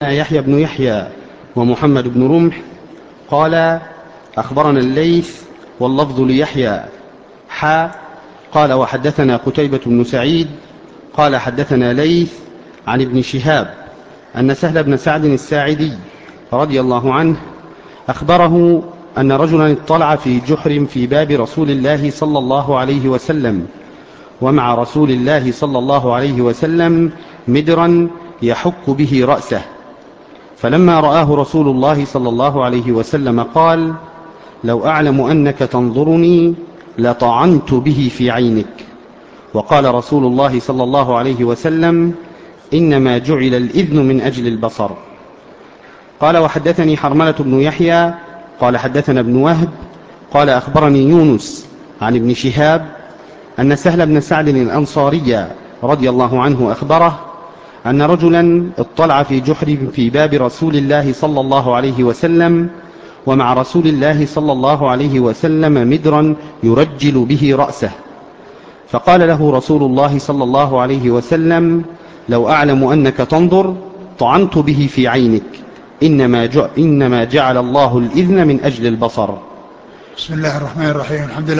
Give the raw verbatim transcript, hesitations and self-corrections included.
يحيى بن يحيى ومحمد بن رمح قال أخبرنا الليث واللفظ ليحيى حا قال وحدثنا قتيبة بن سعيد قال حدثنا ليث عن ابن شهاب أن سهل بن سعد الساعدي رضي الله عنه أخبره أن رجلا اطلع في جحر في باب رسول الله صلى الله عليه وسلم، ومع رسول الله صلى الله عليه وسلم مدرا يحك به رأسه، فلما رآه رسول الله صلى الله عليه وسلم قال: لو أعلم أنك تنظرني لطعنت به في عينك. وقال رسول الله صلى الله عليه وسلم: إنما جعل الإذن من أجل البصر. قال وحدثني حرملة بن يحيى قال حدثنا ابن وهب قال أخبرني يونس عن ابن شهاب أن سهل بن سعد الأنصاري رضي الله عنه أخبره أن رجلا اطلع في جحر في باب رسول الله صلى الله عليه وسلم، ومع رسول الله صلى الله عليه وسلم مدرا يرجل به رأسه، فقال له رسول الله صلى الله عليه وسلم: لو أعلم أنك تنظر طعنت به في عينك، إنما, إنما جعل الله الإذن من أجل البصر. بسم الله الرحمن الرحيم. الحمد لله